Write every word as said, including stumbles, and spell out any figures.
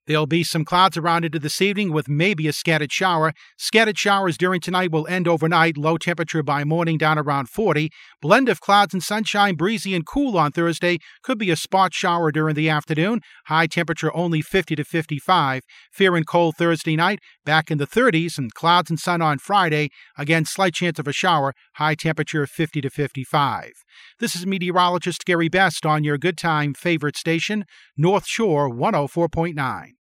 There'll be some clouds around into this evening with maybe a scattered shower. Scattered showers during tonight will end overnight. Low temperature by morning down around forty. Blend of clouds and sunshine, breezy and cool on Thursday. Could be a spot shower during the afternoon. High temperature only fifty to fifty-five. Fair and cold Thursday night. Back in the thirties and clouds and sun on Friday. Again, slight chance of a shower. High temperature fifty to fifty-five. This is meteorologist Gary Best on your good time favorite station, North Shore one oh four point nine.